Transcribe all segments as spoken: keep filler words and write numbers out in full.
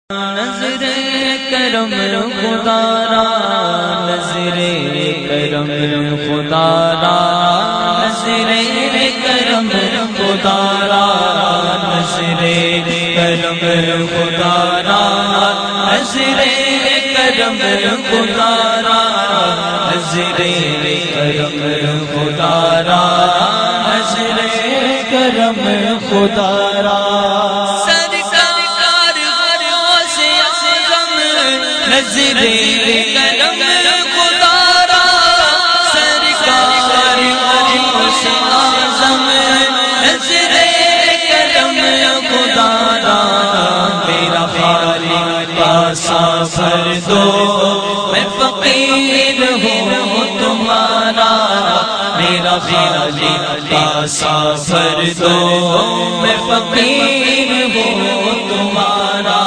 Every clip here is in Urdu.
نظر کرم خدا را نظر کرم خدا را نظر کرم خدا را نظر کرم خدا را نظر کرم خدا را نظر کرم خدا را نظر کرم خدا را نظر کرم خدا را سرکار غوث اعظم نظر کرم خدا را میرا خالق کا سفر دو میں فقیر ہوں تمہارا میرا خالق کا سفر دو میں فقیر ہوں تمہارا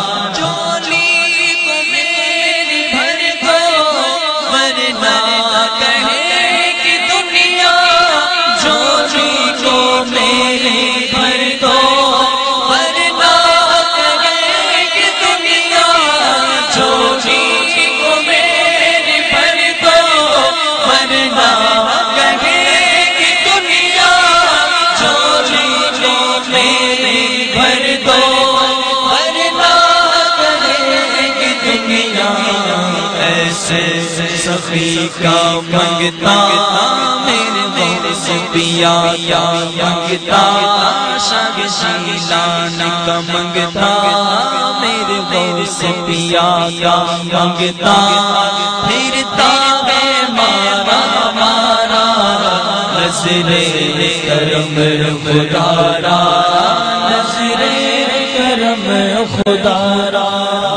سخی کا منگتا میرے غوث پیا کا منگتا شاہ شیلان کا منگتا میرے غوث پیا کا منگتا پھرتا ہے مارا مارا نظر کرم خدا را نظر کرم خدا را